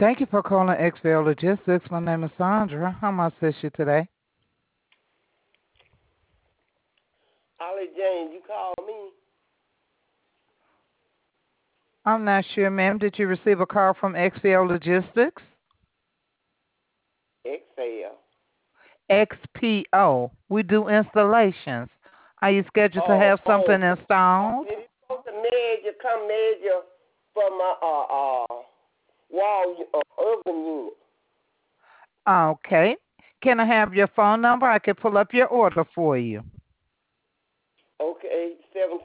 Thank you for calling XL Logistics. My name is Sandra. How may I assist you today? Ollie James, you called me? I'm not sure, ma'am. Did you receive a call from XPO Logistics? Exhale. XPO. We do installations. Are you scheduled to Oh, have oh, something installed? did it supposed to measure for my wall oven unit? Okay. Can I have your phone number? I can pull up your order for you. Okay,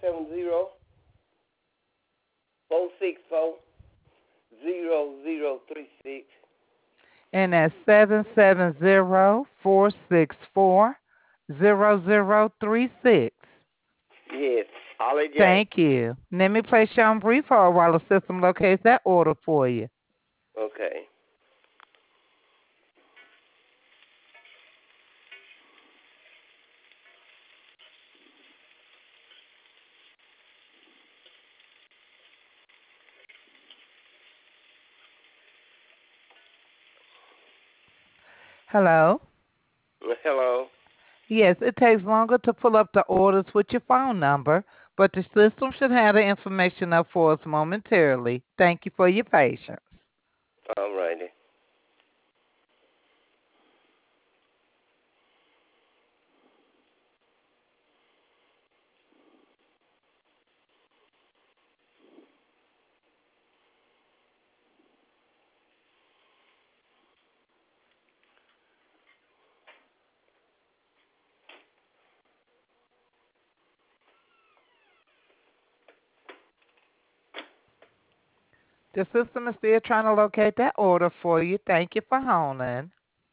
770-464-0036. And that's 770-464-0036. Yes, Ollie James. Thank you. Let me place you on brief hold while the system locates that order for you. Okay. Hello? Hello. Yes, it takes longer to pull up the orders with your phone number, but the system should have the information up for us momentarily. Thank you for your patience. All righty. The system is still trying to locate that order for you. Thank you for holding.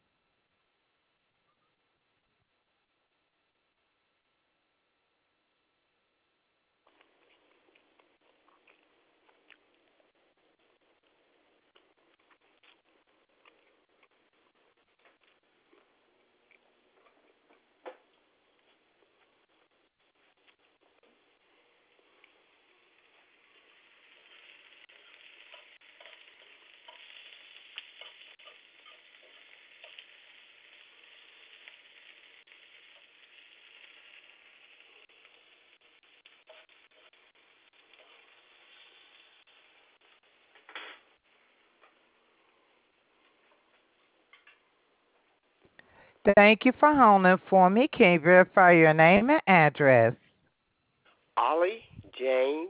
Thank you for holding for me. Can you verify your name and address? Ollie James,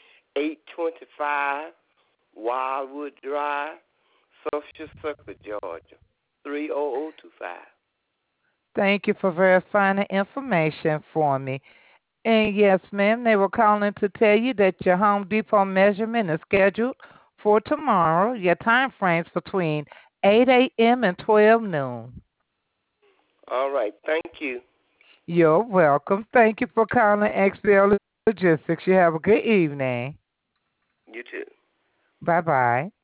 825 Wildwood Drive, Social Circle, Georgia, 30025. Thank you for verifying the information for me. And yes, ma'am, they were calling to tell you that your Home Depot measurement is scheduled for tomorrow. Your time frame's between 8 a.m. and 12 noon. All right. Thank you. You're welcome. Thank you for calling XL Logistics. You have a good evening. You too. Bye bye.